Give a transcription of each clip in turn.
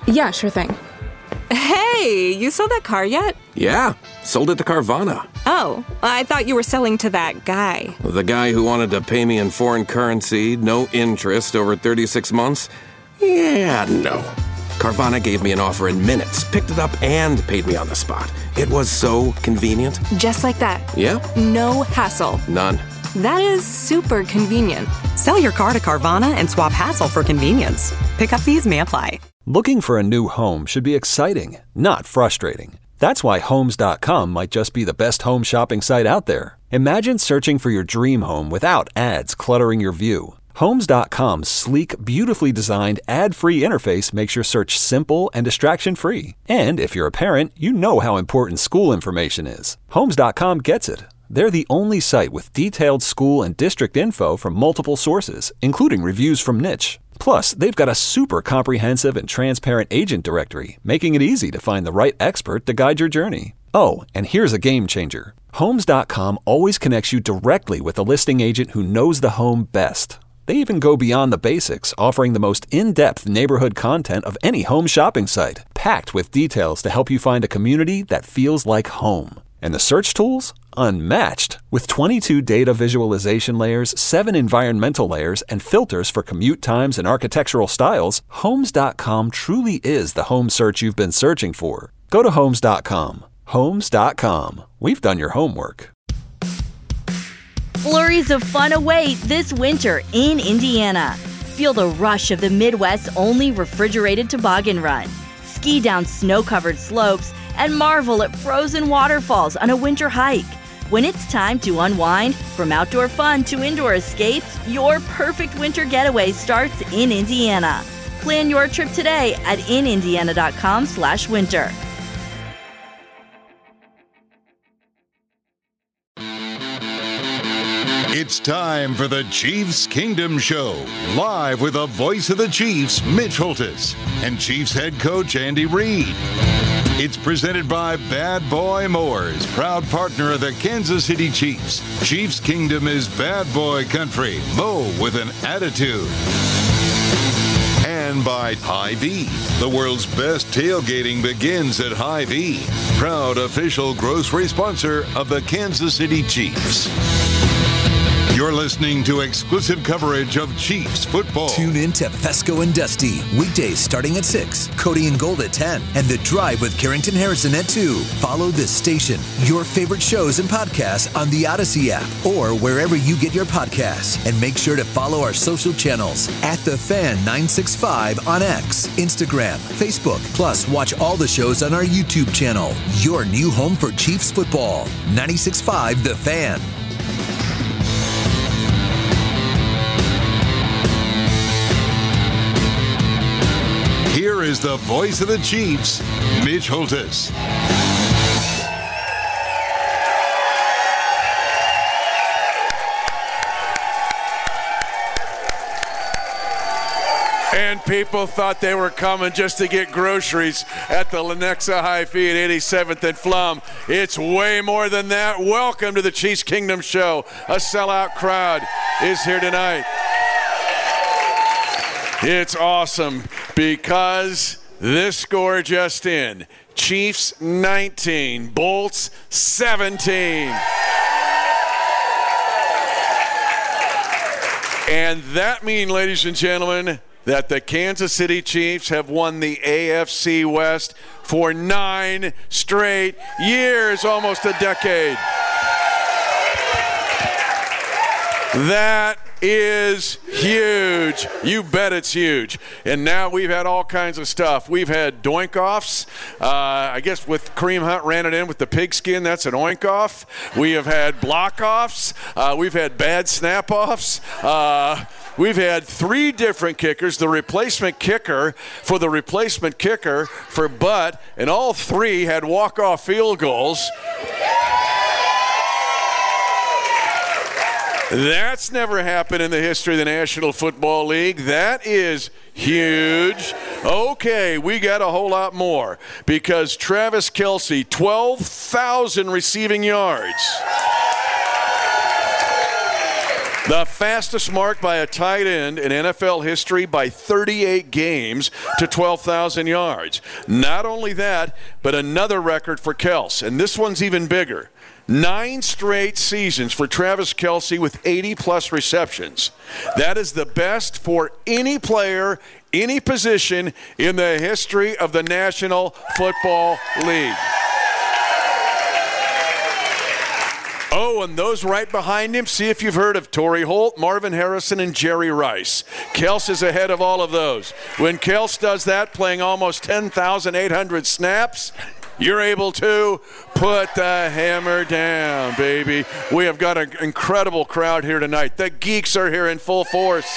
Yeah, sure thing. Hey, you sold that car yet? Yeah, sold it to Carvana. Oh, I thought you were selling to that guy. The guy who wanted to pay me in foreign currency, no interest, over 36 months? Yeah, no. Carvana gave me an offer in minutes, picked it up, and paid me on the spot. It was so convenient. Just like that. Yep. No hassle. None. That is super convenient. Sell your car to Carvana and swap hassle for convenience. Pickup fees may apply. Looking for a new home should be exciting, not frustrating. That's why Homes.com might just be the best home shopping site out there. Imagine searching for your dream home without ads cluttering your view. Homes.com's sleek, beautifully designed, ad-free interface makes your search simple and distraction-free. And if you're a parent, you know how important school information is. Homes.com gets it. They're the only site with detailed school and district info from multiple sources, including reviews from Niche. Plus, they've got a super comprehensive and transparent agent directory, making it easy to find the right expert to guide your journey. Oh, and here's a game changer. Homes.com always connects you directly with a listing agent who knows the home best. They even go beyond the basics, offering the most in-depth neighborhood content of any home shopping site, packed with details to help you find a community that feels like home. And the search tools? Unmatched. With 22 data visualization layers, 7 environmental layers, and filters for commute times and architectural styles, Homes.com truly is the home search you've been searching for. Go to Homes.com. Homes.com. We've done your homework. Flurries of fun await this winter in Indiana. Feel the rush of the Midwest's only refrigerated toboggan run. Ski down snow-covered slopes and marvel at frozen waterfalls on a winter hike. When it's time to unwind, from outdoor fun to indoor escapes, your perfect winter getaway starts in Indiana. Plan your trip today at inindiana.com/winter. It's time for the Chiefs Kingdom Show, live with the voice of the Chiefs, Mitch Holthus, and Chiefs head coach Andy Reid. It's presented by Bad Boy Mowers, proud partner of the Kansas City Chiefs. Chiefs Kingdom is bad boy country. Mow with an attitude. And by Hy-Vee. The world's best tailgating begins at Hy-Vee, proud official grocery sponsor of the Kansas City Chiefs. You're listening to exclusive coverage of Chiefs football. Tune in to Fesco and Dusty, weekdays starting at 6, Cody and Gold at 10, and The Drive with Carrington Harrison at 2. Follow this station, your favorite shows and podcasts on the Odyssey app or wherever you get your podcasts. And make sure to follow our social channels at The Fan 965 on X, Instagram, Facebook. Plus, watch all the shows on our YouTube channel. Your new home for Chiefs football. 96.5 The Fan. Here is the voice of the Chiefs, Mitch Holthus. And people thought they were coming just to get groceries at the Lenexa Hy-Vee at 87th and Flum. It's way more than that. Welcome to the Chiefs Kingdom Show. A sellout crowd is here tonight. It's awesome because this score just in. Chiefs 19, Bolts 17. And that means, ladies and gentlemen, that the Kansas City Chiefs have won the AFC West for 9 straight years, almost a decade. That is huge. You bet it's huge. And now we've had all kinds of stuff. We've had doink-offs. I guess with Kareem Hunt ran it in with the pigskin, that's an oink-off. We have had block-offs. We've had bad snap-offs. We've had 3 different kickers, the replacement kicker for the replacement kicker for Butt, and all 3 had walk-off field goals. That's never happened in the history of the National Football League. That is huge. Okay, we got a whole lot more because Travis Kelce, 12,000 receiving yards. The fastest mark by a tight end in NFL history by 38 games to 12,000 yards. Not only that, but another record for Kelce, and this one's even bigger. 9 straight seasons for Travis Kelce with 80-plus receptions. That is the best for any player, any position in the history of the National Football League. Oh, and those right behind him, see if you've heard of Torrey Holt, Marvin Harrison, and Jerry Rice. Kelce is ahead of all of those. When Kelce does that, playing almost 10,800 snaps, you're able to put the hammer down, baby. We have got an incredible crowd here tonight. The geeks are here in full force.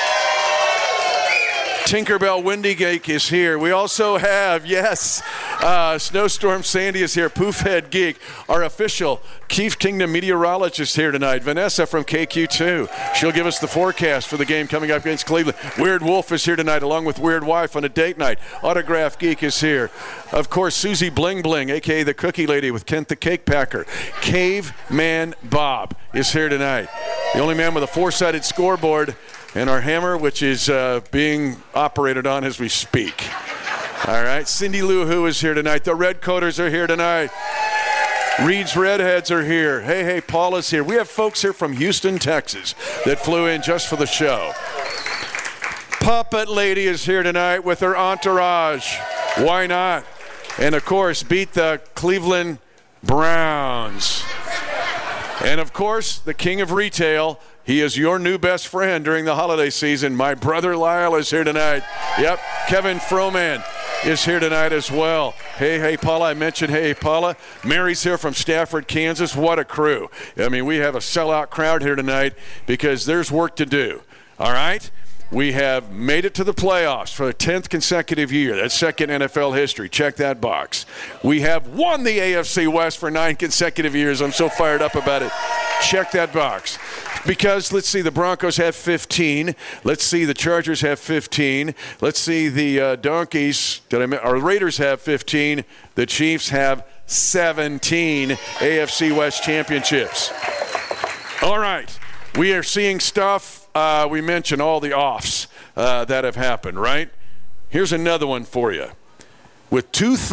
Tinkerbell Windy-Geek is here. We also have, Snowstorm Sandy is here. Poofhead Geek, our official Chief Kingdom meteorologist here tonight. Vanessa from KQ2. She'll give us the forecast for the game coming up against Cleveland. Weird Wolf is here tonight along with Weird Wife on a date night. Autograph Geek is here. Of course, Susie Bling Bling, a.k.a. the Cookie Lady with Kent the Cake Packer. Caveman Bob is here tonight. The only man with a 4-sided scoreboard. And our hammer, which is being operated on as we speak. All right, Cindy Lou Who is here tonight. The Red Coaters are here tonight. Reed's Redheads are here. Hey, Paul is here. We have folks here from Houston, Texas that flew in just for the show. Puppet Lady is here tonight with her entourage. Why not? And, of course, beat the Cleveland Browns. And, of course, the king of retail. He is your new best friend during the holiday season. My brother Lyle is here tonight. Yep, Kevin Froman is here tonight as well. Hey, Paula. I mentioned Hey, Paula. Mary's here from Stafford, Kansas. What a crew. I mean, we have a sellout crowd here tonight because there's work to do. All right? We have made it to the playoffs for the 10th consecutive year. That's second NFL history. Check that box. We have won the AFC West for 9 consecutive years. I'm so fired up about it. Check that box. Because, let's see, the Broncos have 15. Let's see, the Chargers have 15. Let's see, the Donkeys, our Raiders have 15. The Chiefs have 17 AFC West championships. All right. We are seeing stuff. We mentioned all the offs that have happened, right? Here's another one for you. With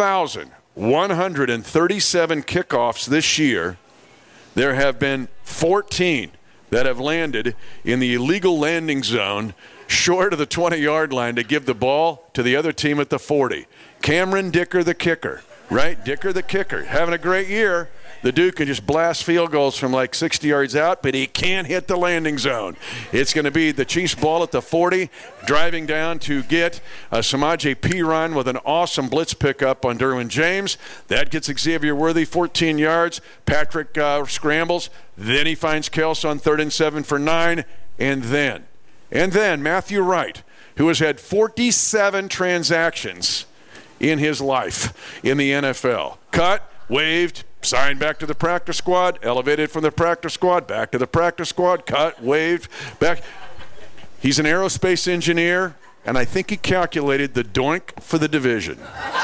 2,137 kickoffs this year, there have been 14 that have landed in the illegal landing zone short of the 20-yard line to give the ball to the other team at the 40. Cameron Dicker, the kicker, right? Dicker, the kicker, having a great year. The dude can just blast field goals from like 60 yards out, but he can't hit the landing zone. It's going to be the Chiefs ball at the 40, driving down to get Samaje Perine with an awesome blitz pickup on Derwin James. That gets Xavier Worthy 14 yards. Patrick scrambles. Then he finds Kelce on 3rd and 7 for 9. And then Matthew Wright, who has had 47 transactions in his life in the NFL. Cut, waved, signed back to the practice squad, elevated from the practice squad, back to the practice squad, cut, waved, back. He's an aerospace engineer, and I think he calculated the doink for the division.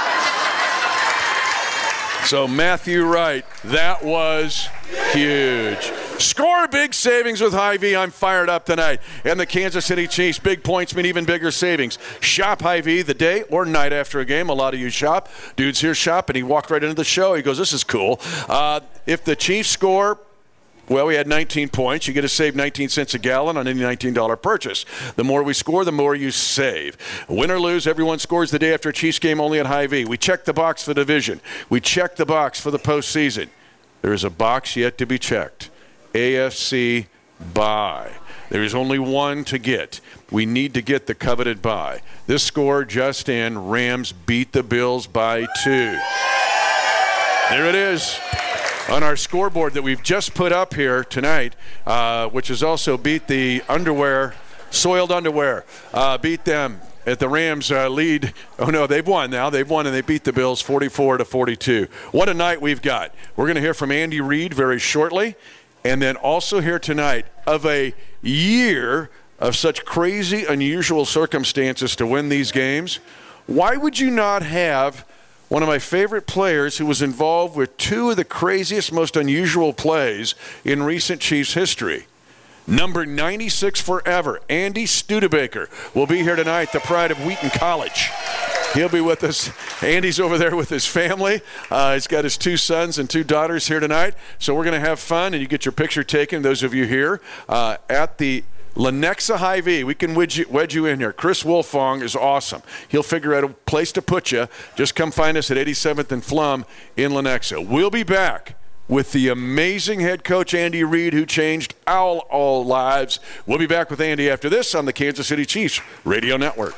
So Matthew Wright, that was huge. Score big savings with Hy-Vee. I'm fired up tonight. And the Kansas City Chiefs, big points mean even bigger savings. Shop Hy-Vee the day or night after a game. A lot of you shop. Dude's here shopping. He walked right into the show. He goes, this is cool. If the Chiefs score, well, we had 19 points. You get to save 19 cents a gallon on any $19 purchase. The more we score, the more you save. Win or lose, everyone scores the day after a Chiefs game only at Hy-Vee. We check the box for the division. We check the box for the postseason. There is a box yet to be checked. AFC bye. There is only one to get. We need to get the coveted bye. This score just in, Rams beat the Bills by 2. There it is on our scoreboard that we've just put up here tonight, which has also beat the soiled underwear, beat them at the Rams lead. Oh, no, they've won now. They've won, and they beat the Bills 44-42. What a night we've got. We're going to hear from Andy Reid very shortly. And then also here tonight of a year of such crazy, unusual circumstances to win these games. Why would you not have one of my favorite players who was involved with 2 of the craziest, most unusual plays in recent Chiefs history? Number 96 forever, Andy Studebaker, will be here tonight, the pride of Wheaton College. He'll be with us. Andy's over there with his family. He's got his 2 sons and 2 daughters here tonight. So we're going to have fun, and you get your picture taken, those of you here, at the Lenexa Hy-Vee. We can wedge you in here. Chris Wolfong is awesome. He'll figure out a place to put you. Just come find us at 87th and Flum in Lenexa. We'll be back with the amazing head coach Andy Reid, who changed all lives. We'll be back with Andy after this on the Kansas City Chiefs Radio Network.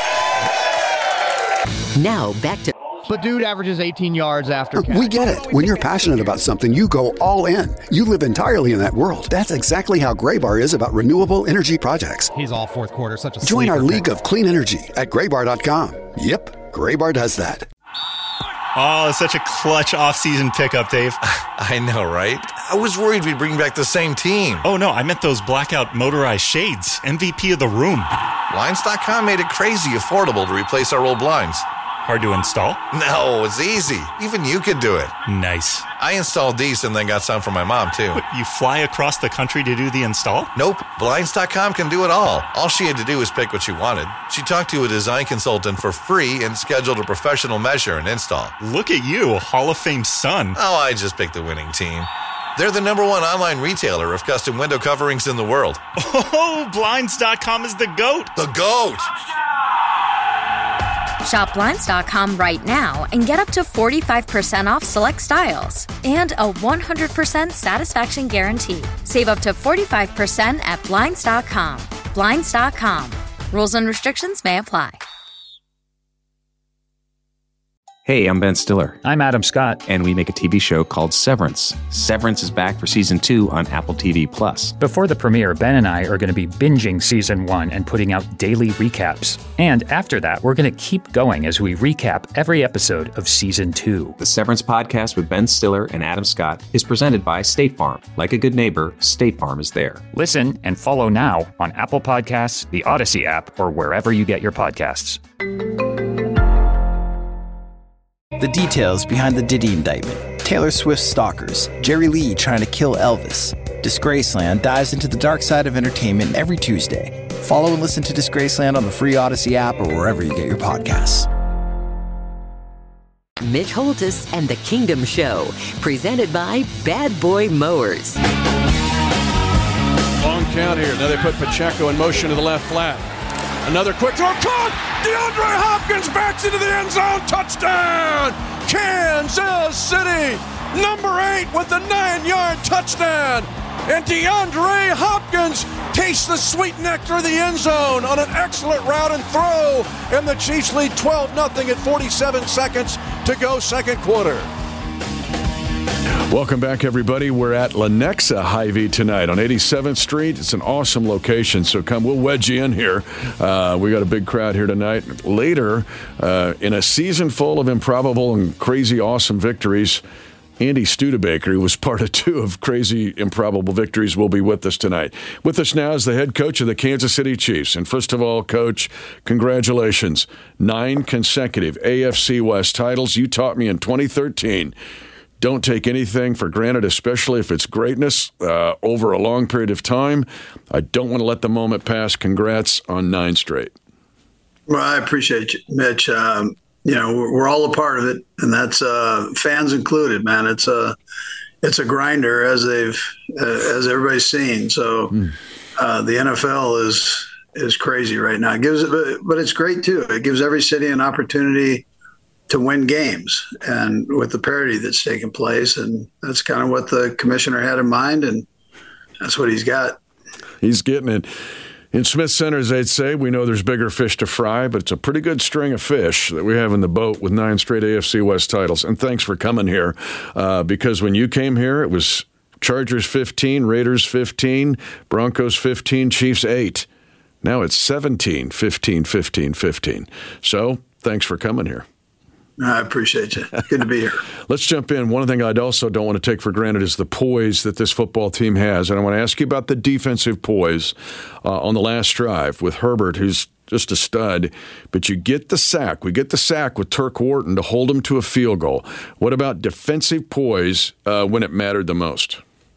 Now back to... But dude averages 18 yards after catch. We get it. When you're passionate about something, you go all in. You live entirely in that world. That's exactly how Graybar is about renewable energy projects. He's all fourth quarter. Such a Join our league of clean energy at graybar.com. Yep, Graybar does that. Oh, such a clutch off-season pickup, Dave. I know, right? I was worried we'd bring back the same team. Oh, no, I meant those blackout motorized shades. MVP of the room. Blinds.com made it crazy affordable to replace our old blinds. Hard to install? No, it's easy. Even you could do it. Nice. I installed these and then got some for my mom, too. What, you fly across the country to do the install? Nope. Blinds.com can do it all. All she had to do was pick what she wanted. She talked to a design consultant for free and scheduled a professional measure and install. Look at you, a Hall of Fame son. Oh, I just picked the winning team. They're the #1 online retailer of custom window coverings in the world. Oh, Blinds.com is the GOAT. The GOAT! Shop Blinds.com right now and get up to 45% off select styles and a 100% satisfaction guarantee. Save up to 45% at Blinds.com. Blinds.com. Rules and restrictions may apply. Hey, I'm Ben Stiller. I'm Adam Scott. And we make a TV show called Severance. Severance is back for Season 2 on Apple TV+. Before the premiere, Ben and I are going to be binging Season 1 and putting out daily recaps. And after that, we're going to keep going as we recap every episode of Season 2. The Severance podcast with Ben Stiller and Adam Scott is presented by State Farm. Like a good neighbor, State Farm is there. Listen and follow now on Apple Podcasts, the Odyssey app, or wherever you get your podcasts. The details behind the Diddy indictment, Taylor Swift's stalkers, Jerry Lee trying to kill Elvis. Disgraceland dives into the dark side of entertainment every Tuesday. Follow and listen to Disgraceland on the free Odyssey app or wherever you get your podcasts. Mitch Holthus and the Kingdom Show, presented by Bad Boy Mowers. Long count here. Now they put Pacheco in motion to the left flat. Another quick throw, caught! DeAndre Hopkins backs into the end zone, touchdown! Kansas City, number 8 with a 9-yard touchdown. And DeAndre Hopkins tastes the sweet nectar of the end zone on an excellent route and throw. And the Chiefs lead 12-0 at 47 seconds to go second quarter. Welcome back, everybody. We're at Lenexa Hy-Vee tonight on 87th Street. It's an awesome location, so come. We'll wedge you in here. We got a big crowd here tonight. Later, in a season full of improbable and crazy awesome victories, Andy Studebaker, who was part of 2 of crazy improbable victories, will be with us tonight. With us now is the head coach of the Kansas City Chiefs. And first of all, Coach, congratulations. 9 consecutive AFC West titles. You taught me in 2013. Don't take anything for granted, especially if it's greatness over a long period of time. I don't want to let the moment pass. Congrats on 9 straight. Well, I appreciate you, Mitch. We're all a part of it, and that's fans included, man. It's a grinder, as everybody's seen. So the NFL is crazy right now. But it's great too. It gives every city an opportunity to win games, and with the parity that's taken place. And that's kind of what the commissioner had in mind, and that's what he's got. He's getting it. In Smith Center, as they'd say, we know there's bigger fish to fry, but it's a pretty good string of fish that we have in the boat with 9 straight AFC West titles. And thanks for coming here, because when you came here, it was Chargers 15, Raiders 15, Broncos 15, Chiefs 8. Now it's 17, 15, 15, 15. So thanks for coming here. I appreciate you. Good to be here. Let's jump in. One thing I also don't want to take for granted is the poise that this football team has. And I want to ask you about the defensive poise on the last drive with Herbert, who's just a stud. But you get the sack. We get the sack with Turk Wharton to hold him to a field goal. What about defensive poise when it mattered the most?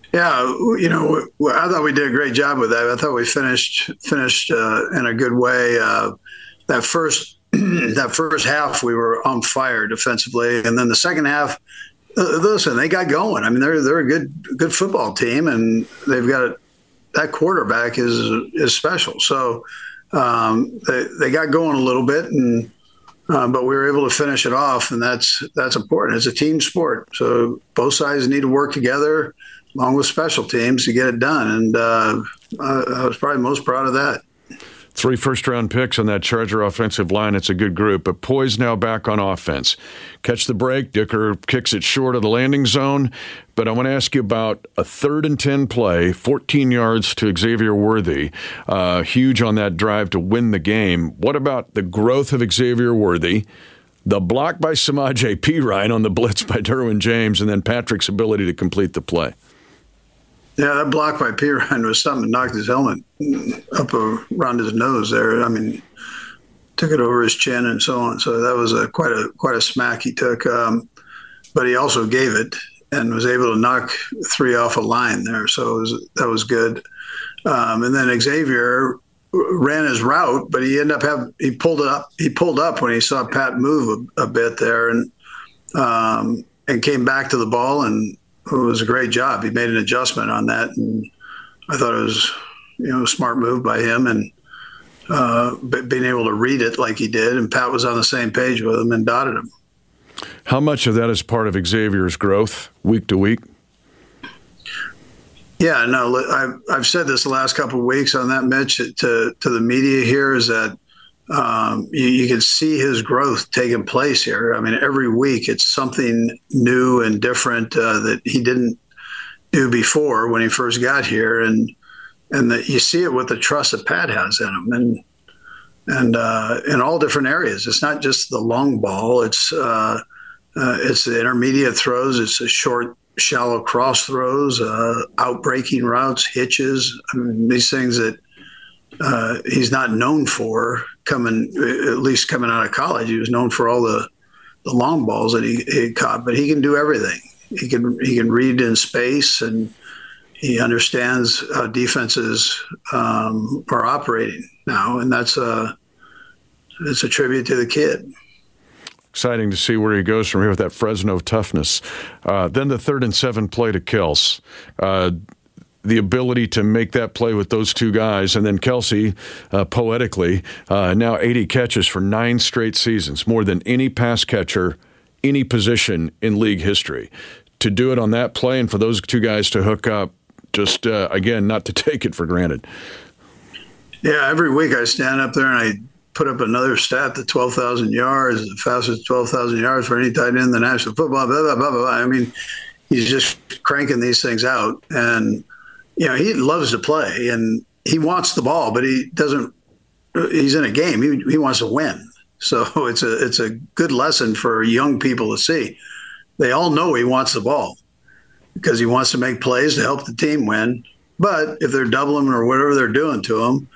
Yeah, I thought we did a great job with that. I thought we finished in a good way. That first half, we were on fire defensively, and then the second half, listen, they got going. I mean, they're a good football team, and they've got that quarterback is special. So they got going a little bit, and but we were able to finish it off, and that's important. It's a team sport, so both sides need to work together, along with special teams, to get it done. And I was probably most proud of that. 3 first-round picks on that Charger offensive line. It's a good group. But Poise now back on offense. Catch the break. Dicker kicks it short of the landing zone. But I want to ask you about a 3rd and 10 play, 14 yards to Xavier Worthy. Huge on that drive to win the game. What about the growth of Xavier Worthy, the block by Samaje Perine on the blitz by Derwin James, and then Patrick's ability to complete the play? Yeah, that block by Perine was something that knocked his helmet up around his nose there. I mean, took it over his chin and so on. So that was quite a smack he took. But he also gave it and was able to knock 3 off a line there. So that was good. And then Xavier ran his route, but he pulled up. He pulled up when he saw Pat move a bit there, and came back to the ball, and it was a great job. He made an adjustment on that, and I thought it was, a smart move by him, and being able to read it like he did, and Pat was on the same page with him and dotted him. How much of that is part of Xavier's growth week to week? Yeah, no, I've said this the last couple of weeks on that, Mitch, to the media here, is that you can see his growth taking place here. I mean, every week it's something new and different that he didn't do before when he first got here, and that you see it with the trust that Pat has in him, and in all different areas. It's not just the long ball; it's the intermediate throws, it's the short, shallow cross throws, out-breaking routes, hitches. I mean, these things that he's not known for coming out of college. He was known for all the long balls that he caught, but he can do everything. He can read in space, and he understands how defenses are operating now, and it's a tribute to the kid. Exciting to see where he goes from here with that Fresno toughness. Then the 3rd and 7 play to Kels. The ability to make that play with those 2 guys, and then Kelsey, poetically, now 80 catches for 9 straight seasons, more than any pass catcher, any position in league history. To do it on that play and for those 2 guys to hook up, just, again, not to take it for granted. Yeah, every week I stand up there and I put up another stat, the 12,000 yards, the fastest 12,000 yards for any tight end in the National Football, blah, blah, blah, blah. I mean, he's just cranking these things out, and he loves to play, and he wants the ball, but he doesn't. He's in a game. He wants to win. So it's a good lesson for young people to see. They all know he wants the ball because he wants to make plays to help the team win. But if they're doubling him or whatever they're doing to him,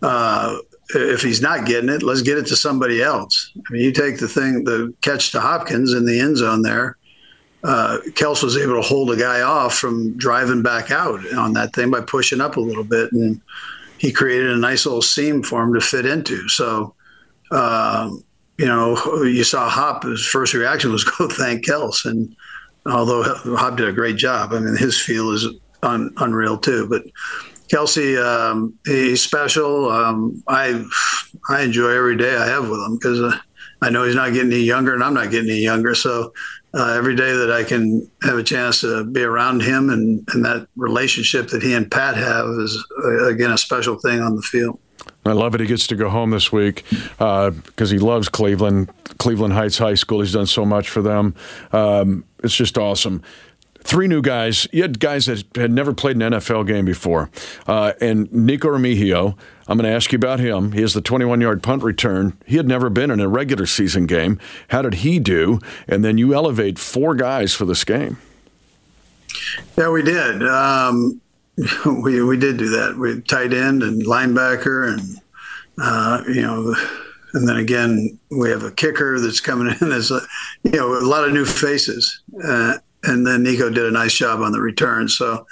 if he's not getting it, let's get it to somebody else. I mean, you take the catch to Hopkins in the end zone there. Kels was able to hold a guy off from driving back out on that thing by pushing up a little bit, and he created a nice little seam for him to fit into. So, you saw Hop, his first reaction was go thank Kels, and although Hop did a great job, I mean, his feel is unreal too. But Kelsey, he's special. I enjoy every day I have with him because I know he's not getting any younger, and I'm not getting any younger. So every day that I can have a chance to be around him and that relationship that he and Pat have is, again, a special thing on the field. I love it. He gets to go home this week because he loves Cleveland Heights High School. He's done so much for them. It's just awesome. 3 new guys. You had guys that had never played an NFL game before. And Nico Remigio, I'm going to ask you about him. He has the 21-yard punt return. He had never been in a regular season game. How did he do? And then you elevate 4 guys for this game. Yeah, we did. We did do that. We had tight end and linebacker, and and then again we have a kicker that's coming in. There's a lot of new faces. And then Nico did a nice job on the return. So,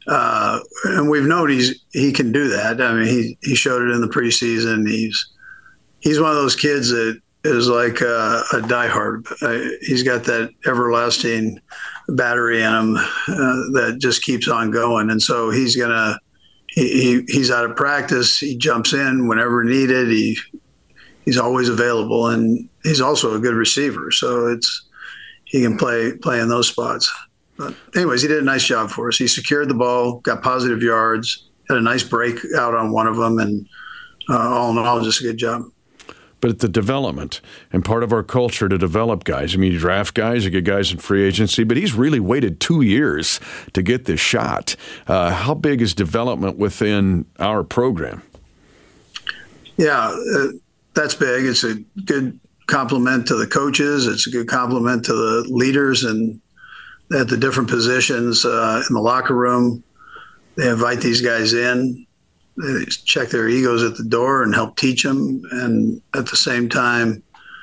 and we've known he can do that. I mean, he showed it in the preseason. He's one of those kids that is like a diehard. He's got that everlasting battery in him that just keeps on going. And so he's out of practice. He jumps in whenever needed. He's always available, and he's also a good receiver. So he can play in those spots. But anyways, he did a nice job for us. He secured the ball, got positive yards, had a nice break out on one of them, and all in all, just a good job. But it's the development and part of our culture to develop guys. I mean, you draft guys, you get guys in free agency, but he's really waited 2 years to get this shot. How big is development within our program? Yeah, that's big. It's a good compliment to the coaches. It's a good compliment to the leaders and at the different positions in the locker room. They invite these guys in. They check their egos at the door and help teach them. And at the same time,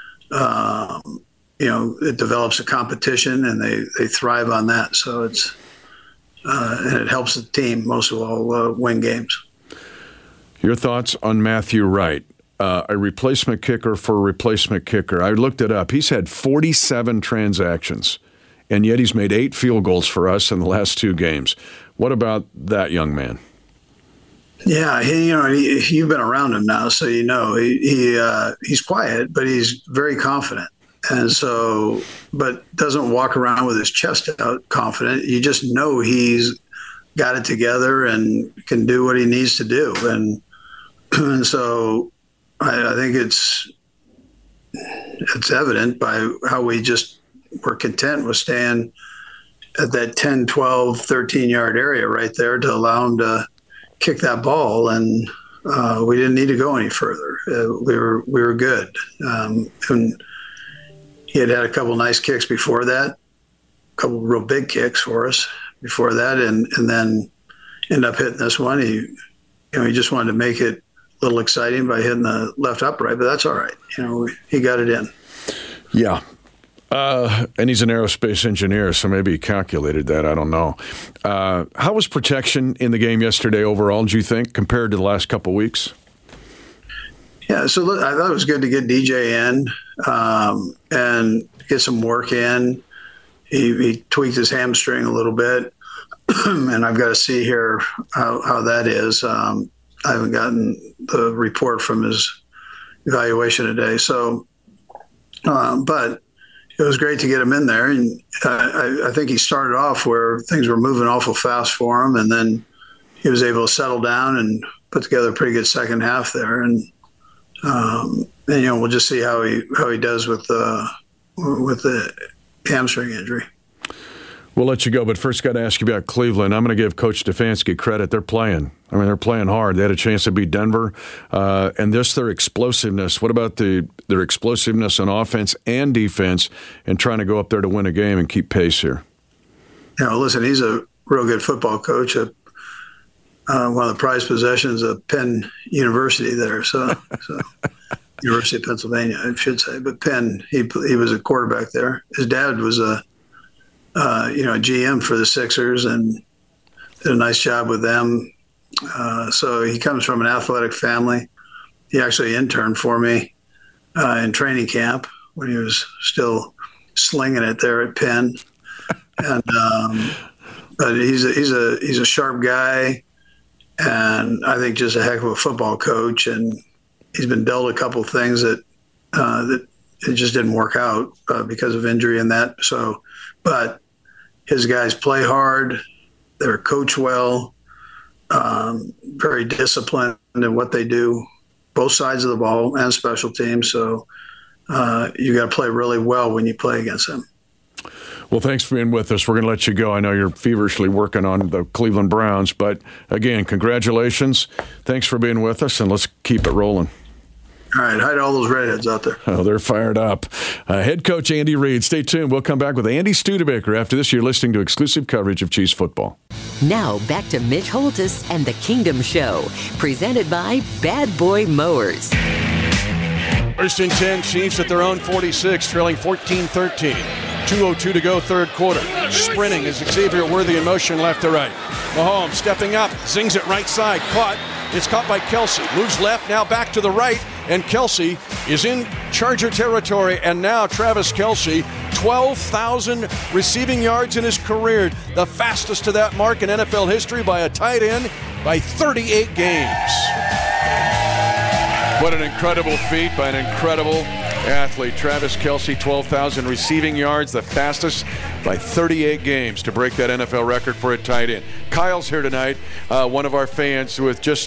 it develops a competition, and they thrive on that. So and it helps the team, most of all, win games. Your thoughts on Matthew Wright, a replacement kicker for a replacement kicker? I looked it up. He's had 47 transactions, and yet he's made 8 field goals for us in the last 2 games. What about that young man? Yeah, you've been around him now, so he's quiet, but he's very confident, and so, but doesn't walk around with his chest out confident. You just know he's got it together and can do what he needs to do, and so I think it's evident by how we just were content with staying at that 10, 12, 13-yard area right there to allow him to kick that ball, and we didn't need to go any further. We were good, and he had a couple nice kicks before that, a couple real big kicks for us before that, and then ended up hitting this one. He just wanted to make it a little exciting by hitting the left upright, but that's all right. He got it in. Yeah. And he's an aerospace engineer, so maybe he calculated that. I don't know. How was protection in the game yesterday overall, do you think, compared to the last couple of weeks? Yeah, so I thought it was good to get DJ in and get some work in. He tweaked his hamstring a little bit, and I've got to see here how that is. I haven't gotten the report from his evaluation today. So, but it was great to get him in there, and I think he started off where things were moving awful fast for him, and then he was able to settle down and put together a pretty good second half there. And we'll just see how he does with the hamstring injury. We'll let you go, but first got to ask you about Cleveland. I'm going to give Coach Stefanski credit. They're playing. I mean, they're playing hard. They had a chance to beat Denver, and their explosiveness. What about their explosiveness on offense and defense and trying to go up there to win a game and keep pace here? Listen, he's a real good football coach. One of the prized possessions of Penn University there, so University of Pennsylvania, I should say. But Penn, he was a quarterback there. His dad was a GM for the Sixers and did a nice job with them. So he comes from an athletic family. He actually interned for me in training camp when he was still slinging it there at Penn. And but he's a sharp guy, and I think just a heck of a football coach. And he's been dealt a couple of things that it just didn't work out because of injury and that. So, but his guys play hard. They're coached well, very disciplined in what they do, both sides of the ball and special teams. So you got to play really well when you play against them. Well, thanks for being with us. We're going to let you go. I know you're feverishly working on the Cleveland Browns, but again, congratulations. Thanks for being with us, and let's keep it rolling. All right. Hi to all those redheads out there. Oh, they're fired up. Head coach Andy Reid. Stay tuned. We'll come back with Andy Studebaker after this. You're listening to exclusive coverage of Chiefs football. Now back to Mitch Holthus and the Kingdom Show, presented by Bad Boy Mowers. First and 10, Chiefs at their own 46, trailing 14-13. 2:02 to go, third quarter. Sprinting is Xavier Worthy in motion left to right. Mahomes stepping up, zings it right side, caught. It's caught by Kelsey. Moves left, now back to the right, and Kelsey is in Charger territory. And now Travis Kelsey, 12,000 receiving yards in his career, the fastest to that mark in NFL history by a tight end by 38 games. What an incredible feat by an incredible athlete. Travis Kelsey, 12,000 receiving yards, the fastest by 38 games to break that NFL record for a tight end. Kyle's here tonight, one of our fans with just,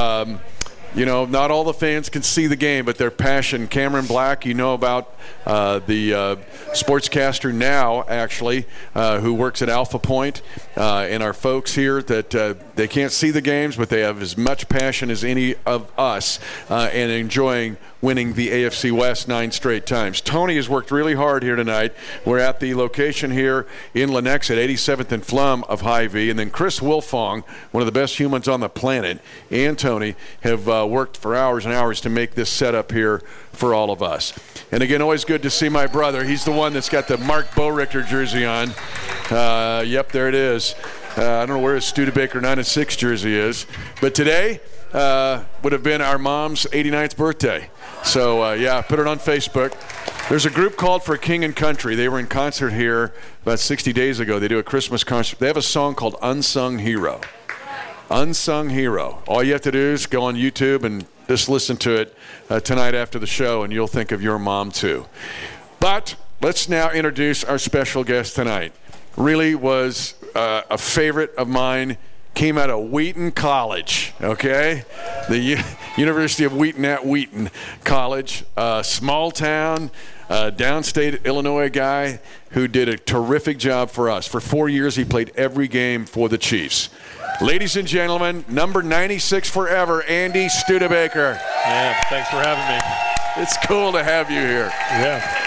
not all the fans can see the game, but their passion. Cameron Black, you know about the sportscaster now, actually, who works at Alpha Point, and our folks here that they can't see the games, but they have as much passion as any of us and enjoying winning the AFC West 9 straight times. Tony has worked really hard here tonight. We're at the location here in Lenexa at 87th and Flum of Hy-Vee, and then Chris Wilfong, one of the best humans on the planet, and Tony have worked for hours and hours to make this setup here for all of us. And again, always good to see my brother. He's the one that's got the Mark Bowrichter jersey on. Yep, there it is. I don't know where his Studebaker 9-6 jersey is, but today would have been our mom's 89th birthday. So, put it on Facebook. There's a group called For King and Country. They were in concert here about 60 days ago. They do a Christmas concert. They have a song called Unsung Hero. Unsung Hero. All you have to do is go on YouTube and just listen to it tonight after the show, and you'll think of your mom too. But let's now introduce our special guest tonight. Really was a favorite of mine. Came out of Wheaton College, okay? The University of Wheaton at Wheaton College, small town, downstate Illinois guy who did a terrific job for us. For 4 years, he played every game for the Chiefs. Ladies and gentlemen, number 96 forever, Andy Studebaker. Yeah, thanks for having me. It's cool to have you here. Yeah.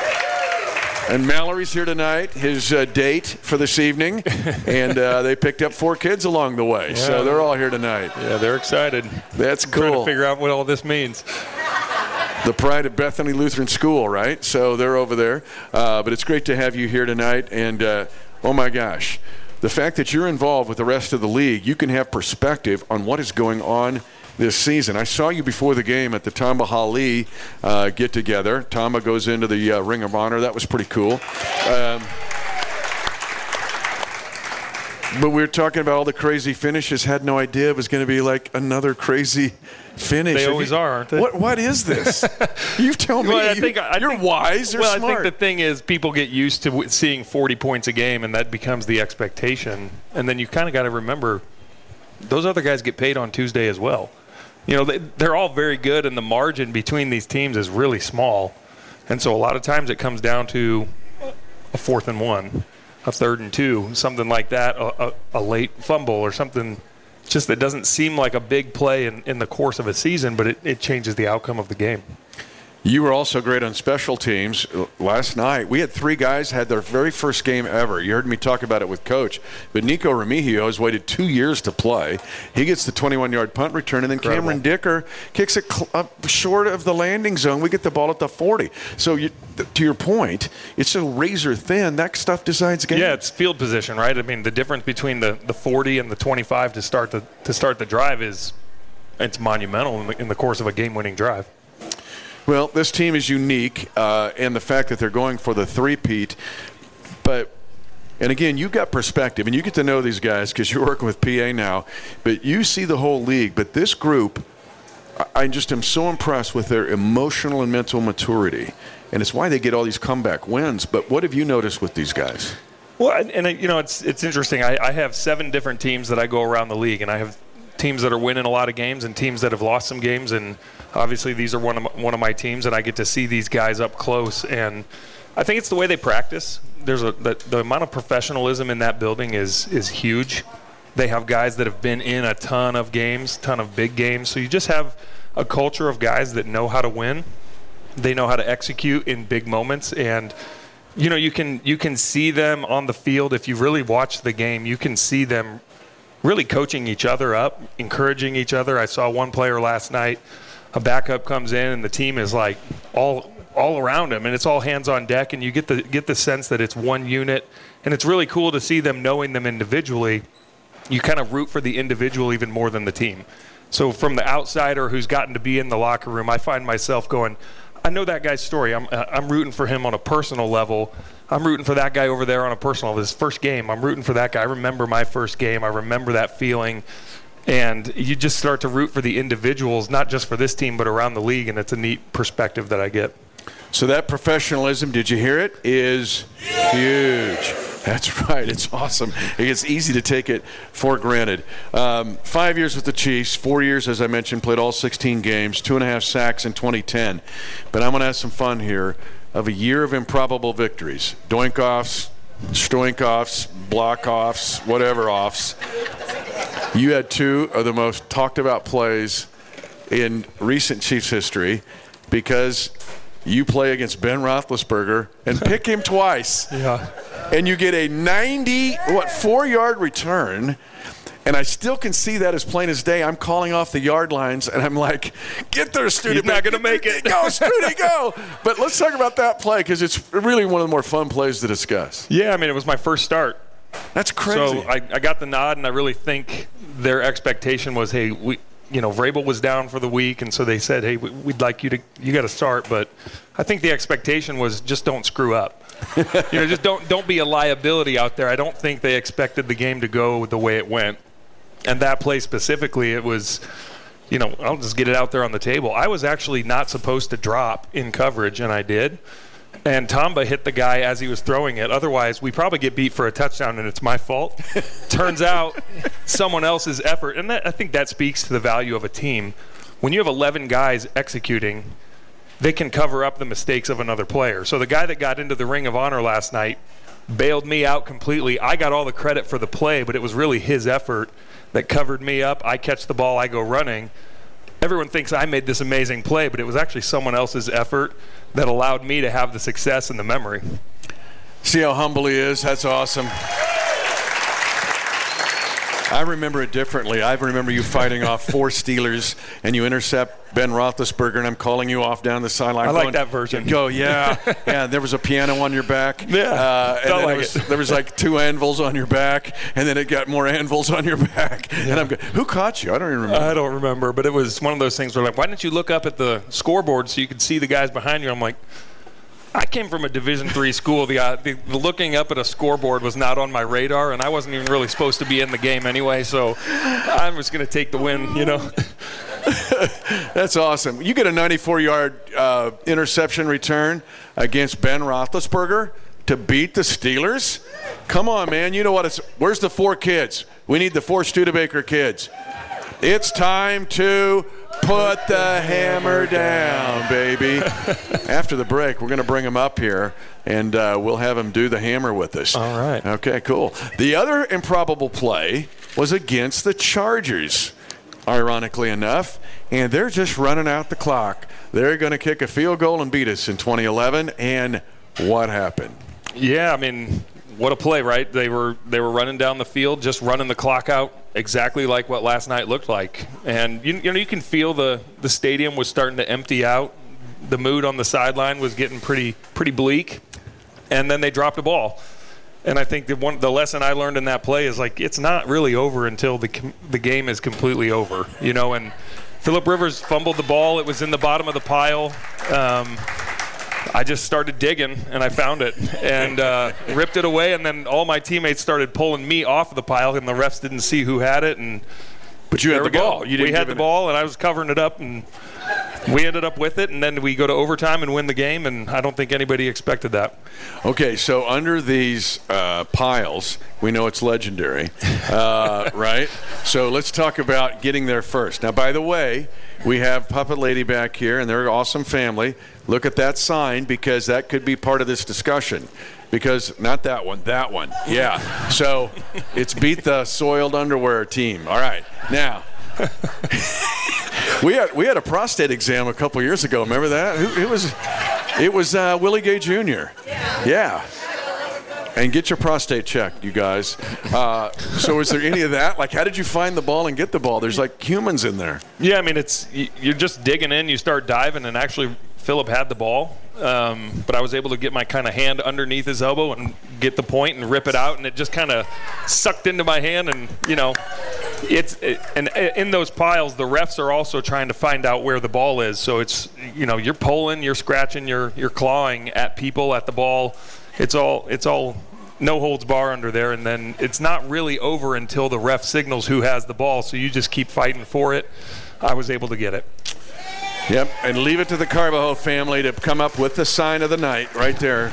And Mallory's here tonight, his date for this evening, and they picked up 4 kids along the way, so they're all here tonight. Yeah, they're excited. That's cool. Trying to figure out what all this means. The pride of Bethany Lutheran School, right? So they're over there. But it's great to have you here tonight, and oh my gosh, the fact that you're involved with the rest of the league, you can have perspective on what is going on this season. I saw you before the game at the Tamba Hali get-together. Tamba goes into the Ring of Honor. That was pretty cool. But we were talking about all the crazy finishes. Had no idea it was going to be like another crazy finish. They always are, aren't they? What is this? You tell me. Well, You're wise. You're smart. I think the thing is people get used to seeing 40 points a game, and that becomes the expectation. And then you kind of got to remember those other guys get paid on Tuesday as well. You know, they're all very good, and the margin between these teams is really small. And so a lot of times it comes down to a 4th and 1, a 3rd and 2, something like that, a late fumble or something just that doesn't seem like a big play in the course of a season, but it changes the outcome of the game. You were also great on special teams. Last night, we had 3 guys had their very first game ever. You heard me talk about it with Coach. But Nico Remigio has waited 2 years to play. He gets the 21-yard punt return, and then Incredible. Cameron Dicker kicks it up short of the landing zone. We get the ball at the 40. So to your point, it's so razor thin. That stuff decides games. Yeah, it's field position, right? I mean, the difference between the 40 and the 25 to start the drive it's monumental in the course of a game-winning drive. Well, this team is unique, and the fact that they're going for the three-peat. And again, you've got perspective, and you get to know these guys because you're working with PA now. But you see the whole league. But this group, I just am so impressed with their emotional and mental maturity. And it's why they get all these comeback wins. But what have you noticed with these guys? Well, it's interesting. I have 7 different teams that I go around the league, and I have teams that are winning a lot of games and teams that have lost some games, and obviously these are one of my teams, and I get to see these guys up close, and I think it's the way they practice. There's the amount of professionalism in that building is huge. They have guys that have been in a ton of games, ton of big games, so you just have a culture of guys that know how to win. They know how to execute in big moments, and you can see them on the field. If you really watch the game, you can see them really coaching each other up, encouraging each other. I saw one player last night, a backup comes in, and the team is like all all around him, and it's all hands on deck, and you get the sense that it's one unit, and it's really cool to see them knowing them individually. You kind of root for the individual even more than the team. So from the outsider who's gotten to be in the locker room, I find myself going, I know that guy's story. I'm rooting for him on a personal level. I'm rooting for that guy over there on a personal level. His first game, I'm rooting for that guy. I remember my first game. I remember that feeling. And you just start to root for the individuals, not just for this team, but around the league, and it's a neat perspective that I get. So that professionalism, did you hear it, is huge. That's right. It's awesome. It's easy to take it for granted. 5 years with the Chiefs, 4 years, as I mentioned, played all 16 games, 2.5 sacks in 2010. But I'm going to have some fun here of a year of improbable victories. Doink-offs, stoink-offs, block-offs, whatever-offs. You had two of the most talked-about plays in recent Chiefs history because you play against Ben Roethlisberger and pick him twice. Yeah. And you get a 4-yard return, and I still can see that as plain as day. I'm calling off the yard lines, and I'm like, get there, Studi. He's not going to make it. Go, Studi, go. But let's talk about that play because it's really one of the more fun plays to discuss. Yeah, I mean, it was my first start. That's crazy. So I got the nod, and I really think their expectation was, hey, Vrabel was down for the week, and so they said, hey, we'd like you got to start. But I think the expectation was just don't screw up. Just don't be a liability out there. I don't think they expected the game to go the way it went. And that play specifically, it was, I'll just get it out there on the table. I was actually not supposed to drop in coverage, and I did. And Tamba hit the guy as he was throwing it. Otherwise, we probably get beat for a touchdown, and it's my fault. Turns out someone else's effort. And I think that speaks to the value of a team. When you have 11 guys executing, they can cover up the mistakes of another player. So the guy that got into the Ring of Honor last night bailed me out completely. I got all the credit for the play, but it was really his effort that covered me up. I catch the ball, I go running. Everyone thinks I made this amazing play, but it was actually someone else's effort that allowed me to have the success and the memory. See how humble he is? That's awesome. I remember it differently. I remember you fighting off 4 Steelers, and you intercept Ben Roethlisberger, and I'm calling you off down the sideline. I like that version. Go, yeah. Yeah, there was a piano on your back. Yeah, and then there was like 2 anvils on your back, and then it got more anvils on your back. Yeah. And I'm going, who caught you? I don't even remember. I don't remember, but it was one of those things where like, why didn't you look up at the scoreboard so you could see the guys behind you? I'm like, I came from a Division III school. The looking up at a scoreboard was not on my radar, and I wasn't even really supposed to be in the game anyway, so I'm just going to take the win, That's awesome. You get a 94-yard interception return against Ben Roethlisberger to beat the Steelers? Come on, man. You know what? Where's the 4 kids? We need the 4 Studebaker kids. It's time to put the hammer down, baby. After the break, we're going to bring him up here, and we'll have him do the hammer with us. All right. Okay, cool. The other improbable play was against the Chargers, ironically enough, and they're just running out the clock. They're going to kick a field goal and beat us in 2011, and what happened? Yeah, I mean, what a play, right? They were running down the field, just running the clock out, exactly like what last night looked like. And you can feel the stadium was starting to empty out. The mood on the sideline was getting pretty bleak. And then they dropped a ball. And I think the lesson I learned in that play is like it's not really over until the game is completely over. And Phillip Rivers fumbled the ball. It was in the bottom of the pile. I just started digging, and I found it and ripped it away, and then all my teammates started pulling me off of the pile, and the refs didn't see who had it. But you had the ball. We had the ball, and I was covering it up, and we ended up with it, and then we go to overtime and win the game, and I don't think anybody expected that. Okay, so under these piles, we know it's legendary, right? So let's talk about getting there first. Now, by the way, we have Puppet Lady back here, and they're an awesome family. Look at that sign because that could be part of this discussion. Because not that one, that one. Yeah. So it's beat the soiled underwear team. All right. Now, we had a prostate exam a couple years ago. Remember that? It was Willie Gay Jr. Yeah. And get your prostate checked, you guys. So is there any of that? Like, how did you find the ball and get the ball? There's like humans in there. Yeah, I mean, you're just digging in. You start diving, and actually Philip had the ball, but I was able to get my kind of hand underneath his elbow and get the point and rip it out, and it just kind of sucked into my hand. And and in those piles, the refs are also trying to find out where the ball is. So it's you're pulling, you're scratching, you're clawing at people, at the ball. It's all no holds bar under there, and then it's not really over until the ref signals who has the ball. So you just keep fighting for it. I was able to get it. Yep, and leave it to the Carvajal family to come up with the sign of the night right there.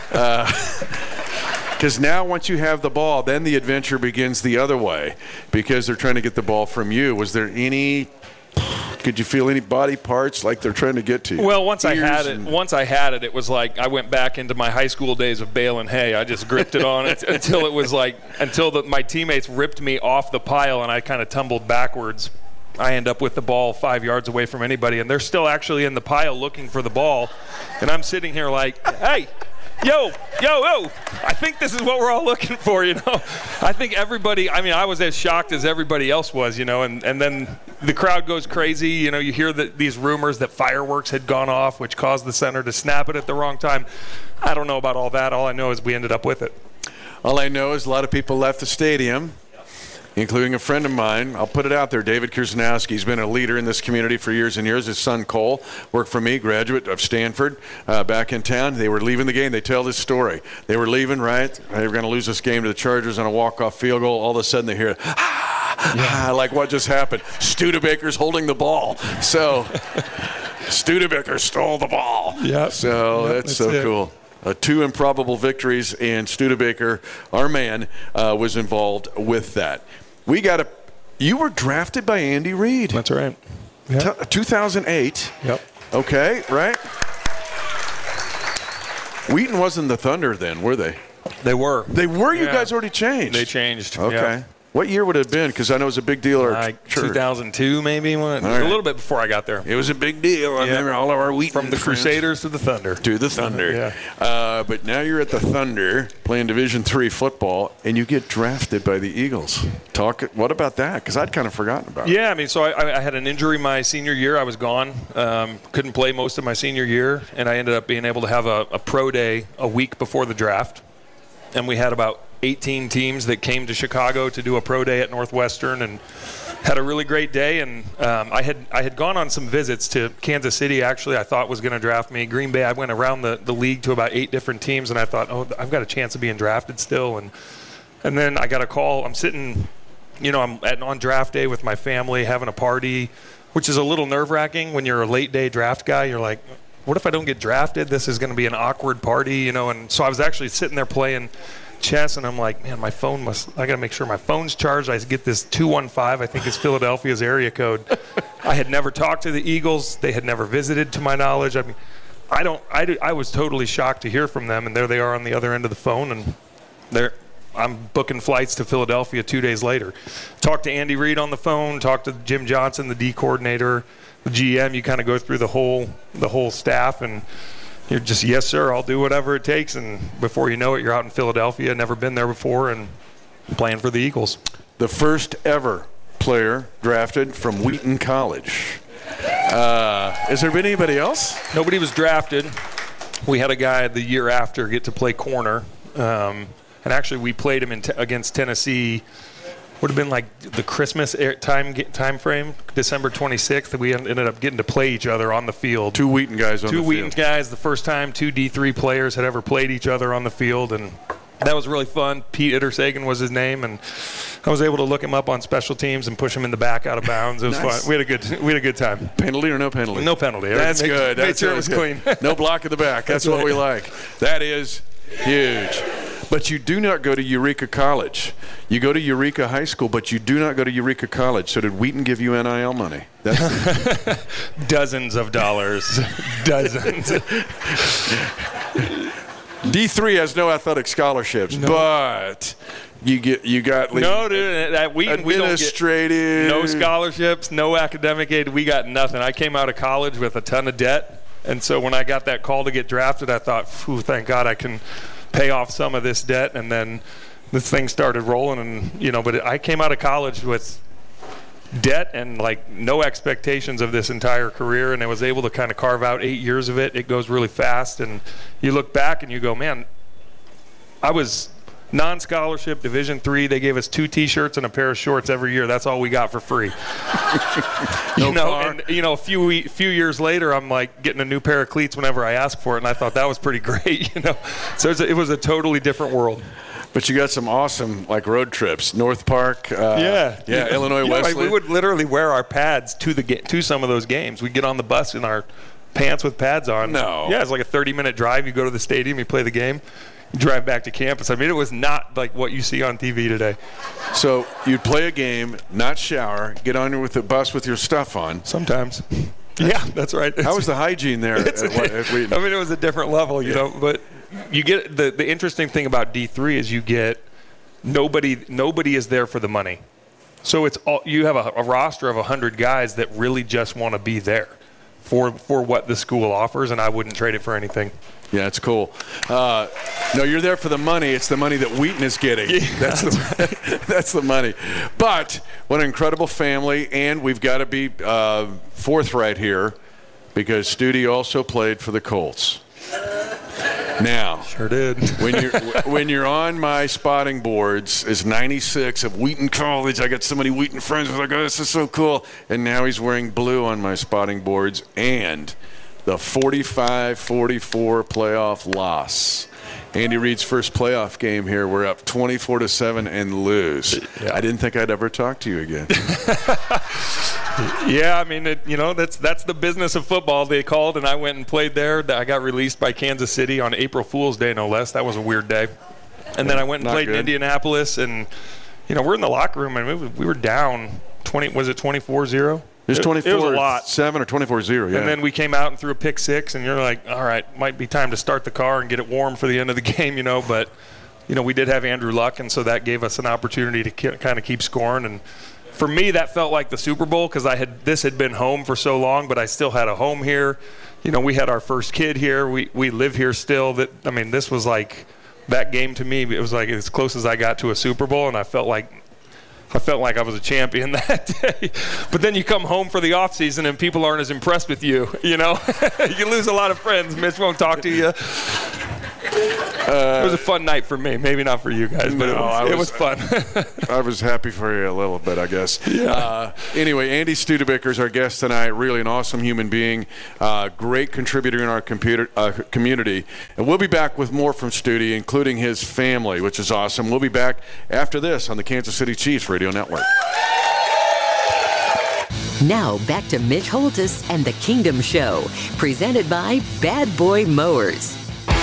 Because now once you have the ball, then the adventure begins the other way because they're trying to get the ball from you. Was there could you feel any body parts like they're trying to get to you? Well, once I had it, it was like I went back into my high school days of baling hay. I just gripped it on it until it was my teammates ripped me off the pile and I kind of tumbled backwards. I end up with the ball 5 yards away from anybody, and they're still actually in the pile looking for the ball. And I'm sitting here like, hey, yo, I think this is what we're all looking for, I think everybody, I was as shocked as everybody else was, and then the crowd goes crazy. You hear these rumors that fireworks had gone off, which caused the center to snap it at the wrong time. I don't know about all that. All I know is we ended up with it. All I know is a lot of people left the stadium, including a friend of mine. I'll put it out there, David Kursnowski. He's been a leader in this community for years and years. His son, Cole, worked for me, graduate of Stanford, back in town. They were leaving the game. They tell this story. They were leaving, right? They were going to lose this game to the Chargers on a walk-off field goal. All of a sudden they hear, like what just happened? Studebaker's holding the ball. So Studebaker stole the ball. Yep. So that's so cool. 2 improbable victories, and Studebaker, our man, was involved with that. You were drafted by Andy Reid. That's right. Yep. 2008. Yep. Okay, right? Wheaton wasn't the Thunder then, were they? They were. They were? You guys already changed? They changed. Okay. Yeah. What year would it have been? Because I know it was a big deal. 2002 maybe. A little bit before I got there. It was a big deal. I remember all of our Wheaton from the friends. Crusaders to the Thunder. To the Thunder. Yeah. But now you're at the Thunder playing Division III football, and you get drafted by the Eagles. What about that? Because I'd kind of forgotten about it. Yeah, so I had an injury my senior year. I was gone. Couldn't play most of my senior year, and I ended up being able to have a pro day a week before the draft. And we had about 18 teams that came to Chicago to do a pro day at Northwestern, and had a really great day. And I had gone on some visits to Kansas City. Actually, I thought was going to draft me. Green Bay. I went around the league to about 8 different teams, and I thought, I've got a chance of being drafted still. And then I got a call. I'm sitting, I'm on draft day with my family having a party, which is a little nerve-wracking when you're a late day draft guy. You're like, what if I don't get drafted? This is going to be an awkward party, And so I was actually sitting there playing chess, and I'm like, man, I got to make sure my phone's charged. I get this 215, I think it's Philadelphia's area code. I had never talked to the Eagles. They had never visited, to my knowledge. I was totally shocked to hear from them, and there they are on the other end of the phone, and I'm booking flights to Philadelphia 2 days later. Talked to Andy Reid on the phone, talked to Jim Johnson, the D coordinator, the GM. You kind of go through the whole staff, and you're just, yes, sir, I'll do whatever it takes. And before you know it, you're out in Philadelphia, never been there before, and playing for the Eagles. The first ever player drafted from Wheaton College. Has there been anybody else? Nobody was drafted. We had a guy the year after get to play corner. And actually, we played him against Tennessee. Would have been like the Christmas time frame, December 26th, that we ended up getting to play each other on the field. 2 Wheaton guys on the field. 2 Wheaton guys, the first time 2 D3 players had ever played each other on the field, and that was really fun. Pete Ittersagen was his name, and I was able to look him up on special teams and push him in the back out of bounds. It was fun. We had a good time. Penalty or no penalty? No penalty. That's good. Made sure it was clean. No block in the back. That's what we like. That is huge. But you do not go to Eureka College. You go to Eureka High School, but you do not go to Eureka College. So did Wheaton give you NIL money? Dozens of dollars. Dozens. D3 has no athletic scholarships, but you got no, dude. At Wheaton, we don't get no scholarships, no academic aid. We got nothing. I came out of college with a ton of debt, and so when I got that call to get drafted, I thought, thank God I can pay off some of this debt. And then this thing started rolling, and but I came out of college with debt and like no expectations of this entire career, and I was able to kind of carve out 8 years of it. It goes really fast, and you look back and you go, man, I was non-scholarship, Division III. They gave us 2 T-shirts and a pair of shorts every year. That's all we got for free. A few years later, I'm like getting a new pair of cleats whenever I ask for it, and I thought that was pretty great. So it was a totally different world. But you got some awesome road trips, North Park, Illinois Wesley. We would literally wear our pads to some of those games. We'd get on the bus in our pants with pads on. No. Yeah, it's like a 30-minute drive. You go to the stadium, you play the game. Drive back to campus. I mean, it was not like what you see on TV today. So you'd play a game, not shower, get on with the bus with your stuff on. Sometimes. Yeah, that's right. How was the hygiene there at Wheaton? I mean, it was a different level, you know. But you get the interesting thing about D3 is you get nobody is there for the money. So it's all, you have a roster of 100 guys that really just want to be there for what the school offers, and I wouldn't trade it for anything. Yeah, it's cool. No, you're there for the money. It's the money that Wheaton is getting. Yeah, that's the money. But what an incredible family, and we've got to be forthright here because Studi also played for the Colts. Now, sure did. when you're on my spotting boards as 96 of Wheaton College, I got so many Wheaton friends. I was like, oh, this is so cool. And now he's wearing blue on my spotting boards and the 45-44 playoff loss. Andy Reid's first playoff game here. We're up 24-7 and lose. Yeah. I didn't think I'd ever talk to you again. Yeah, I mean, that's the business of football. They called, and I went and played there. I got released by Kansas City on April Fool's Day, no less. That was a weird day. And then I went and played in Indianapolis, and we're in the locker room, and we were down 20. Was it 24-0? It was 24-7 or 24-0, yeah. And then we came out and threw a pick six, and you're like, all right, might be time to start the car and get it warm for the end of the game, But, we did have Andrew Luck, and so that gave us an opportunity to kind of keep scoring. And for me, that felt like the Super Bowl because this had been home for so long, but I still had a home here. We had our first kid here. We live here still. This was like that game to me. It was like as close as I got to a Super Bowl, and I felt like I was a champion that day. But then you come home for the off season and people aren't as impressed with you, You lose a lot of friends. Mitch won't talk to you. It was a fun night for me. Maybe not for you guys, but it was fun. I was happy for you a little bit, I guess. Yeah. Anyway, Andy Studebaker is our guest tonight. Really an awesome human being. Great contributor in our community. And we'll be back with more from Studi, including his family, which is awesome. We'll be back after this on the Kansas City Chiefs Radio Network. Now back to Mitch Holthus and the Kingdom Show, presented by Bad Boy Mowers.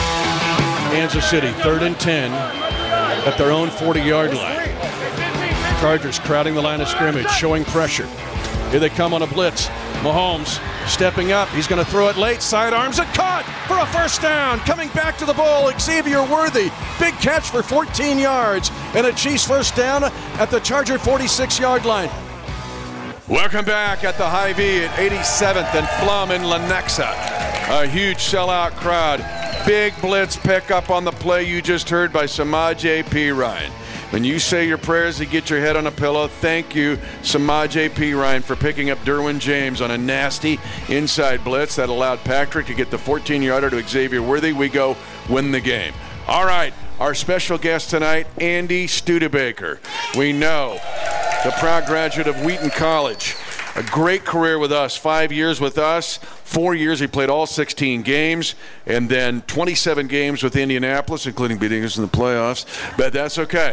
Kansas City, 3rd and 10 at their own 40-yard line. Chargers crowding the line of scrimmage, showing pressure. Here they come on a blitz. Mahomes stepping up. He's going to throw it late. Sidearms it caught for a first down. Coming back to the ball, Xavier Worthy. Big catch for 14 yards. And a Chiefs first down at the Charger 46-yard line. Welcome back at the Hy-Vee at 87th and Plum in Lenexa. A huge sellout crowd. Big blitz pickup on the play you just heard by Samaje Perine. When you say your prayers to get your head on a pillow, thank you, Samaje Perine, for picking up Derwin James on a nasty inside blitz that allowed Patrick to get the 14-yarder to Xavier Worthy. We go win the game. All right, our special guest tonight, Andy Studebaker. We know the proud graduate of Wheaton College. A great career with us, 5 years with us. 4 years he played all 16 games, and then 27 games with Indianapolis, including beating us in the playoffs. But that's okay.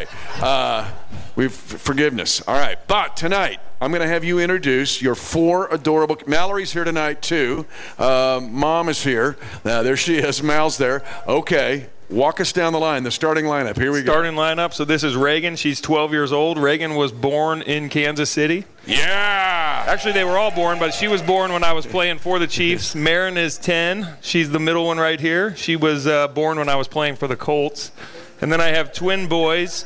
We've forgiveness. All right. But tonight, I'm going to have you introduce your 4 adorable. Mallory's here tonight, too. Mom is here. There she is. Mal's there. Okay. Walk us down the line, the starting lineup. Here we go. Starting lineup. So this is Reagan. She's 12 years old. Reagan was born in Kansas City. Yeah. Actually, they were all born, but she was born when I was playing for the Chiefs. Marin is 10. She's the middle one right here. She was born when I was playing for the Colts. And then I have twin boys.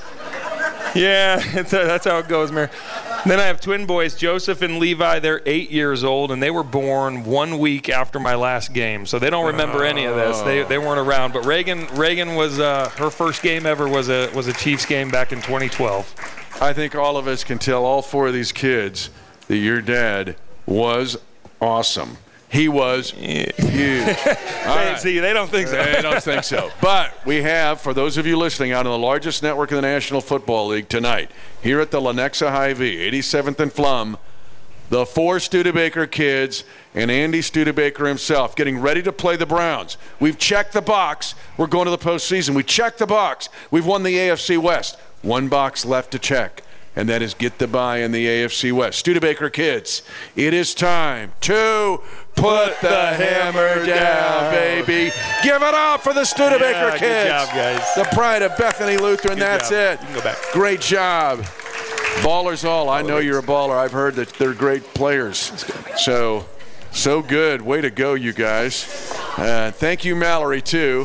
Yeah, that's how it goes, Marin. Then I have twin boys, Joseph and Levi. They're 8 years old, and they were born 1 week after my last game. So they don't remember any of this. They weren't around. But Reagan was her first game ever was a Chiefs game back in 2012. I think all of us can tell all 4 of these kids that your dad was awesome. He was huge. Right. See, they don't think so. They don't think so. But we have, for those of you listening out on the largest network in the National Football League tonight, here at the Lenexa Hy-Vee, 87th and Flum, the 4 Studebaker kids and Andy Studebaker himself getting ready to play the Browns. We've checked the box. We're going to the postseason. We checked the box. We've won the AFC West. One box left to check, and that is get the bye in the AFC West. Studebaker kids, it is time to put the hammer down, baby. Give it up for the Studebaker kids. Good job, guys. The pride of Bethany Lutheran. Good That's job. it. You can go back. Great job. Ballers all. I know you're a baller. I've heard that they're great players. So good. Way to go, you guys. Thank you, Mallory, too,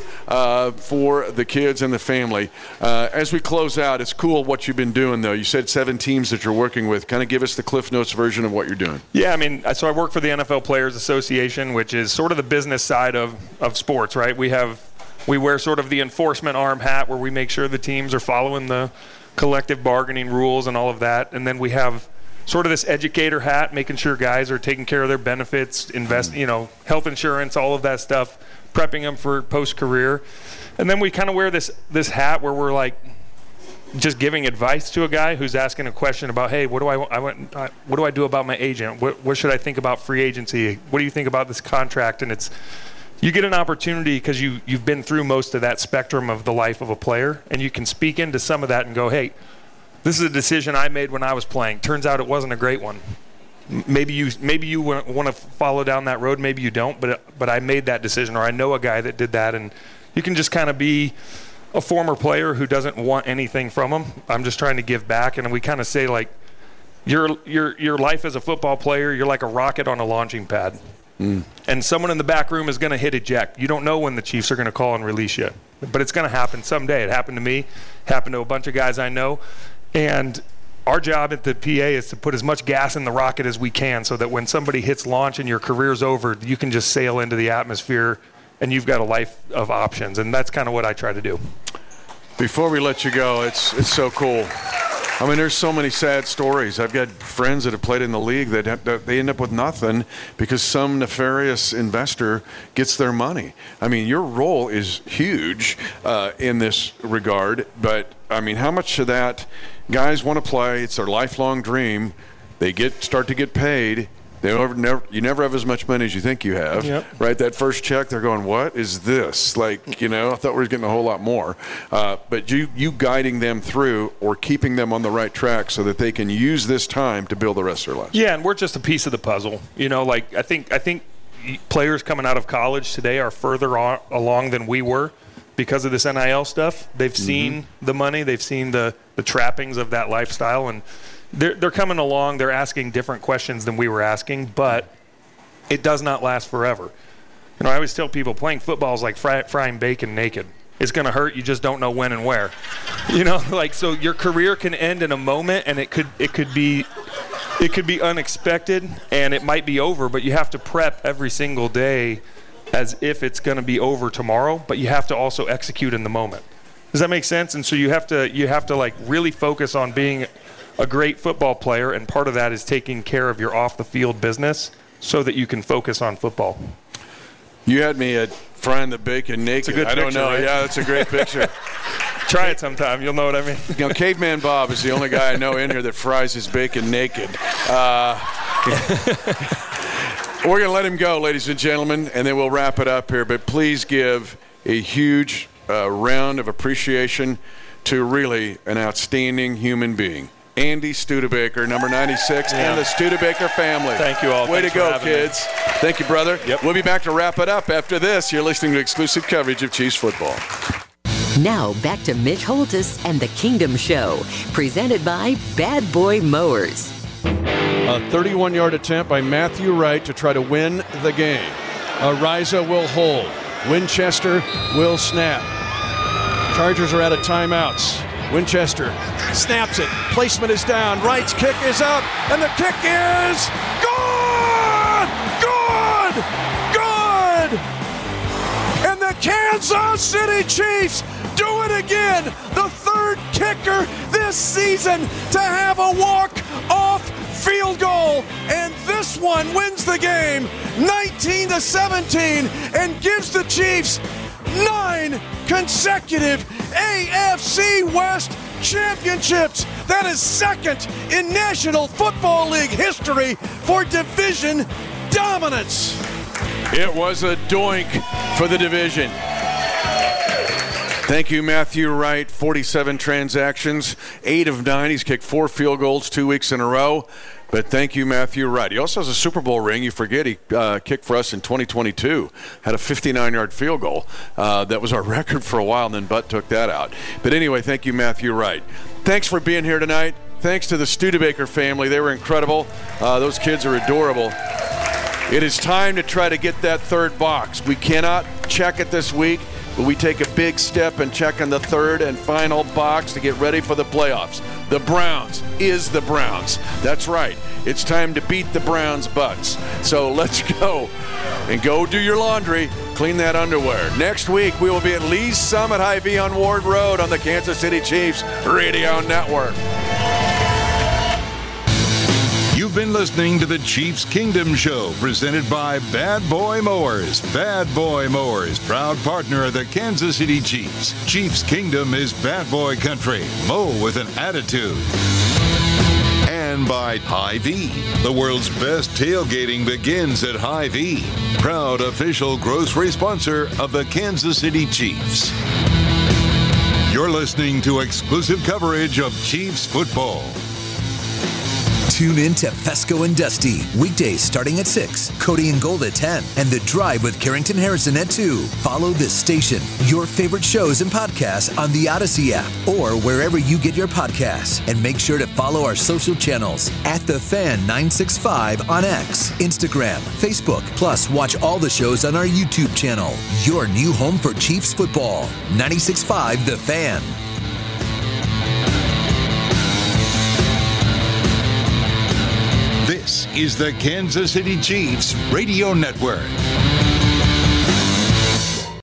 for the kids and the family. As we close out, it's cool what you've been doing, though. You said 7 teams that you're working with. Kind of give us the Cliff Notes version of what you're doing. Yeah, I mean, so I work for the NFL Players Association, which is sort of the business side of sports, right? We wear sort of the enforcement arm hat where we make sure the teams are following the collective bargaining rules and all of that. And then we have sort of this educator hat, making sure guys are taking care of their benefits, health insurance, all of that stuff, prepping them for post-career. And then we kind of wear this hat where we're like just giving advice to a guy who's asking a question about, hey, what do I do about my agent? What should I think about free agency? What do you think about this contract? And you get an opportunity because you've been through most of that spectrum of the life of a player, and you can speak into some of that and go, hey, this is a decision I made when I was playing. Turns out it wasn't a great one. Maybe you want to follow down that road. Maybe you don't. But I made that decision, or I know a guy that did that. And you can just kind of be a former player who doesn't want anything from them. I'm just trying to give back. And we kind of say, like, your life as a football player, you're like a rocket on a launching pad. And someone in the back room is going to hit eject. You don't know when the Chiefs are going to call and release you. But it's going to happen someday. It happened to me. Happened to a bunch of guys I know. And our job at the PA is to put as much gas in the rocket as we can so that when somebody hits launch and your career's over, you can just sail into the atmosphere and you've got a life of options. And that's kind of what I try to do. Before we let you go, it's so cool. I mean, there's so many sad stories. I've got friends that have played in the league that they end up with nothing because some nefarious investor gets their money. I mean, your role is huge in this regard, but, I mean, how much of that guys want to play? It's their lifelong dream. They start to get paid. You never have as much money as you think you have, right? That first check, they're going, what is this? Like, I thought we were getting a whole lot more. But you guiding them through or keeping them on the right track so that they can use this time to build the rest of their lives. Yeah, and we're just a piece of the puzzle. I think players coming out of college today are further along than we were because of this NIL stuff. They've seen the money. They've seen the trappings of that lifestyle, and they're coming along. They're asking different questions than we were asking, but it does not last forever. I always tell people playing football is like frying bacon naked. It's going to hurt. You just don't know when and where. So your career can end in a moment, and it could be unexpected, and it might be over. But you have to prep every single day as if it's going to be over tomorrow. But you have to also execute in the moment. Does that make sense? And so you have to like really focus on being a great football player, and part of that is taking care of your off-the-field business so that you can focus on football. You had me at frying the bacon naked. It's a good picture, I don't know. Right? Yeah, that's a great picture. Try it sometime. You'll know what I mean. Caveman Bob is the only guy I know in here that fries his bacon naked. We're going to let him go, ladies and gentlemen, and then we'll wrap it up here. But please give a huge round of appreciation to really an outstanding human being. Andy Studebaker, number 96, and the Studebaker family. Thank you all. Way to go, kids. Thank you, brother. Yep. We'll be back to wrap it up after this. You're listening to exclusive coverage of Chiefs football. Now back to Mitch Holthus and the Kingdom Show, presented by Bad Boy Mowers. A 31-yard attempt by Matthew Wright to try to win the game. Ariza will hold. Winchester will snap. Chargers are out of timeouts. Winchester snaps it. Placement is down. Wright's kick is up. And the kick is good! Good! Good! And the Kansas City Chiefs do it again. The third kicker this season to have a walk-off field goal, and this one wins the game 19-17 and gives the Chiefs 9 consecutive AFC West championships. That is second in National Football League history for division dominance. It was a doink for the division. Thank you, Matthew Wright. 47 transactions, 8 of 9. He's kicked 4 field goals 2 weeks in a row. But thank you, Matthew Wright. He also has a Super Bowl ring. You forget he kicked for us in 2022. Had a 59-yard field goal. That was our record for a while, and then Butt took that out. But anyway, thank you, Matthew Wright. Thanks for being here tonight. Thanks to the Studebaker family. They were incredible. Those kids are adorable. It is time to try to get that third box. We cannot check it this week, but we take a big step and check on the third and final box to get ready for the playoffs. The Browns is the Browns. That's right. It's time to beat the Browns' butts. So let's go and go do your laundry. Clean that underwear. Next week, we will be at Lee's Summit Hy-Vee on Ward Road on the Kansas City Chiefs Radio Network. You've been listening to the Chiefs Kingdom Show, presented by Bad Boy Mowers. Bad Boy Mowers, proud partner of the Kansas City Chiefs. Chiefs Kingdom is bad boy country. Mow with an attitude. And by Hy-Vee. The world's best tailgating begins at Hy-Vee. Proud official grocery sponsor of the Kansas City Chiefs. You're listening to exclusive coverage of Chiefs football. Tune in to Fesco and Dusty, weekdays starting at 6, Cody and Gold at 10, and The Drive with Carrington Harrison at 2. Follow this station, your favorite shows and podcasts on the Odyssey app or wherever you get your podcasts. And make sure to follow our social channels at The Fan 965 on X, Instagram, Facebook. Plus, watch all the shows on our YouTube channel. Your new home for Chiefs football. 965 The Fan. This is the Kansas City Chiefs Radio Network.